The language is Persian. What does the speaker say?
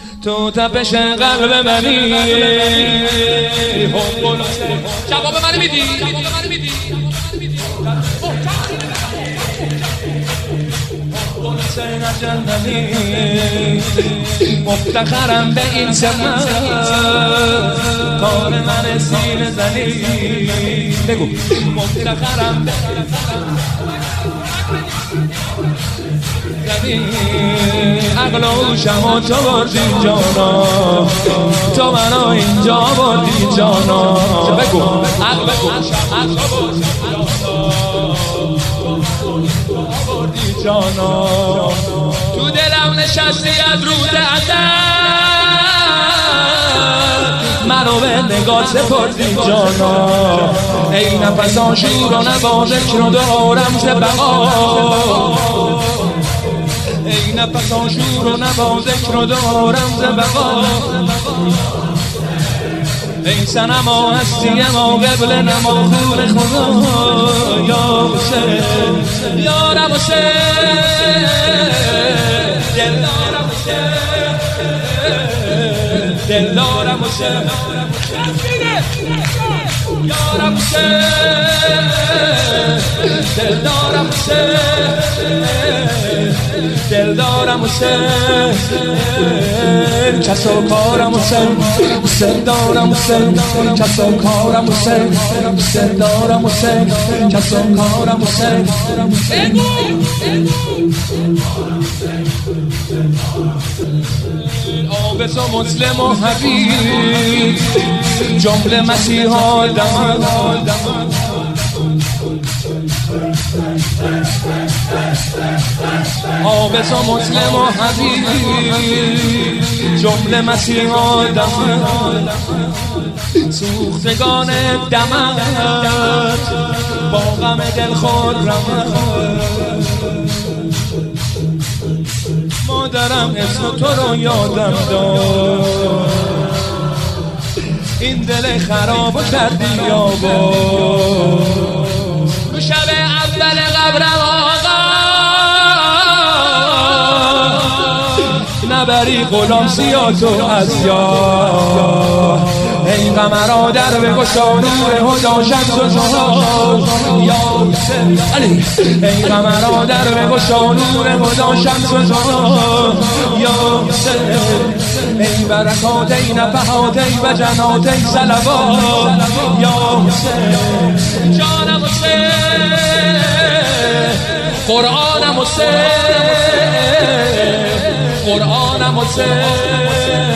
تو تپش قلب منی جواب منو میدی حسین جنمی مفتخرم به این سمت کار من سینه زنی بگو مفتخرم به عقل و هوشم تو بردی جانا تو منو اینجا بردی جانا بگو عقل و هوشم بردی جانا تو دلم نشستی از روز ازل منو به نگاه سپردی جانا ای نفسان شور و نوا ذکر و دارم ز بقا ای نفسان شور و نوا ذکر و دارم ز بقا ای صنما هستی ما قبل نما خون خدا یا حسین یارم حسین دلدارم حسین دلدارم حسین یارم حسین دلدارم حسین دلدارم حسین کس و کارم حسین حسین دارم حسین کس و کارم حسین حسین دارم حسین کس و کارم حسین آبس و مسلم و حبیب جمله مسیحا دم آبس و مسلم و حبیب جمله مسیحا دم سوختگان دمت با غم دل خرم مادرم اسم تو رو یادم داد این دل خرابو کردی یابا تو شب اول قبرم آقا نبری غلام سیاتو از یاد ای قمرا در بگشا نور هدا شمس و زهرا یا حسین علی ای قمرا در بگشا نور هدا شمس و زهرا یا حسین ای برکات ای نفحات ای وجنات ای صلوات یا حسین جانم حسین قرآنم حسین قرآنم حسین